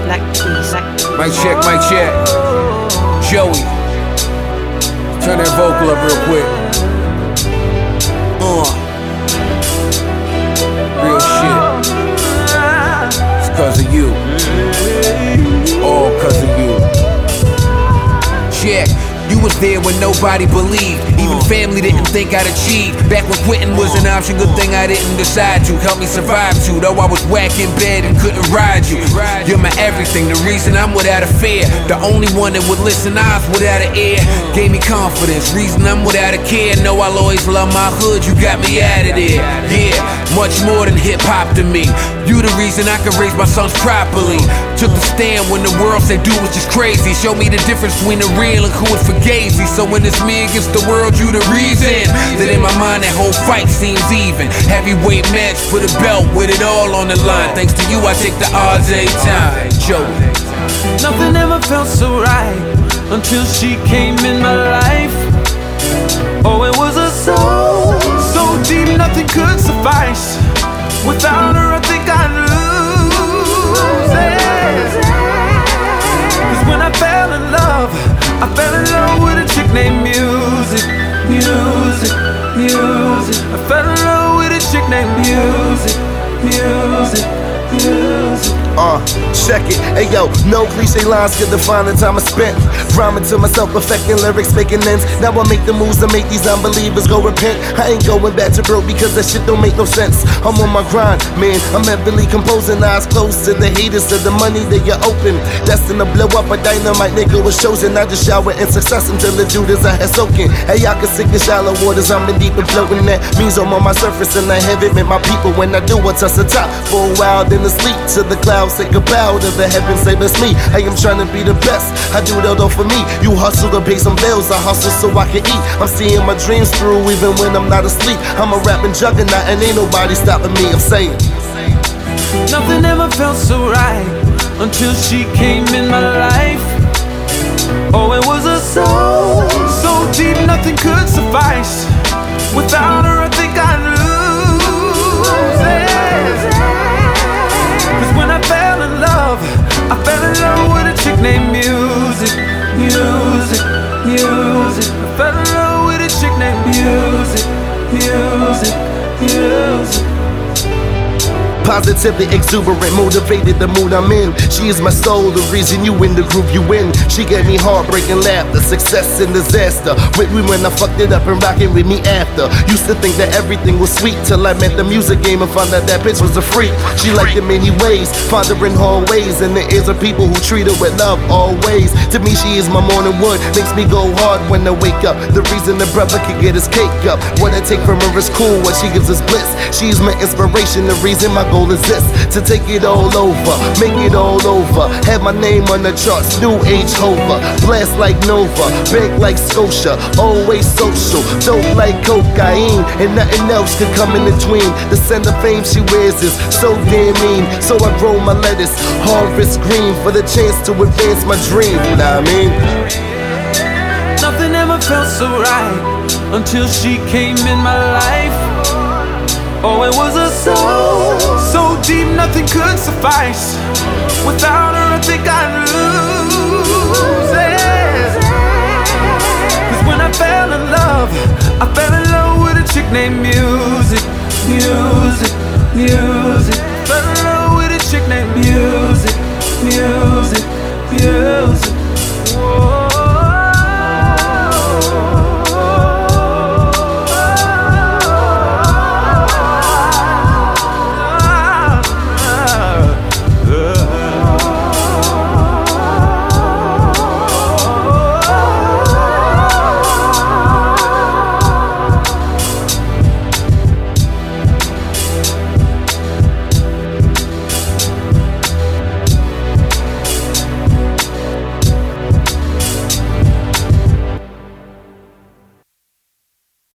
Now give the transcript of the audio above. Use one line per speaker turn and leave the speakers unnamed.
Mic check, mic check. Joey, turn that vocal up real quick. Real shit. It's cause of you. All cause of you. Check. You was there when nobody believed. Even family didn't think I'd achieve. Back when quitting was an option, good thing I didn't decide to. Help me survive too, though I was whack in bed and couldn't ride you. You're my everything, the reason I'm without a fear. The only one that would listen, eyes without an ear. Gave me confidence, reason I'm without a care. Know I'll always love my hood, you got me out of there. Yeah, much more than hip hop to me. You the reason I can raise my sons properly. Took the stand when the world said dude was just crazy. Show me the difference between the real and who is fugazi. So when it's me against the world, you the reason. That in my mind that whole fight seems even. Heavyweight match for the belt with it all on the line. Thanks to you I take the odds every time. Joe.
Nothing ever felt so right until she came in my life. Oh, it was a soul so deep nothing could suffice. Without her I think I'd lose it. 'Cause when I fell in love, I fell in love with a chick named Music. Music, music. I fell in love with a chick named Music. Music, music.
Check it. Hey yo, no cliche lines could define the time I spent rhyming to myself, perfecting lyrics, making ends. Now I make the moves to make these unbelievers go repent. I ain't going back to broke because that shit don't make no sense. I'm on my grind, man. I'm heavily composing, eyes close to the haters, to the money that you're open. Destined to blow up a dynamite nigga was chosen. I just shower in success until the dude is I had soaking. Hey, I can sink in shallow waters, I'm in deep and floating. That means I'm on my surface and I have it with my people. When I do, I touch the top for a while, then to sleep to the clouds. Take a bow to the heavens, say it's me. I am trying to be the best. I do that all for me. You hustle to pay some bills, I hustle so I can eat. I'm seeing my dreams through even when I'm not asleep. I'm a rapping juggernaut and ain't nobody stopping me. I'm saying
nothing ever felt so right until she came in my life. Oh, it was a soul so deep nothing could suffice. Without her I think I'd lose it. 'Cause when I fell in love, I fell in love with a chick named Music. Music, music. I fell in love with a chick named Music. Music, music.
positively exuberant, motivated the mood I'm in. She is my soul, the reason you in the group you win. She gave me heartbreaking laughter, success and disaster. With me when I fucked it up and rocking with me after. Used to think that everything was sweet till I met the music game and found out that bitch was a freak. She liked in many ways, pondering hallways in the ears of people who treat her with love always. To me she is my morning wood, makes me go hard when I wake up. The reason the brother can get his cake up. What I take from her is cool, what she gives is bliss. She's my inspiration, the reason my goal is this: to take it all over, make it all over. Have my name on the charts, new age Hova. Blast like Nova, big like Scotia. Always social, dope like cocaine, and nothing else could come in between. The scent of fame she wears is so damn mean. So I grow my lettuce, harvest green, for the chance to advance my dream. You know what I mean?
Nothing ever felt so right until she came in my life. Oh, it was a soul so deep nothing could suffice. Without her I think I'd lose it. 'Cause when I fell in love, I fell in love with a chick named Music. Music, music. Fell in love with a chick named Music.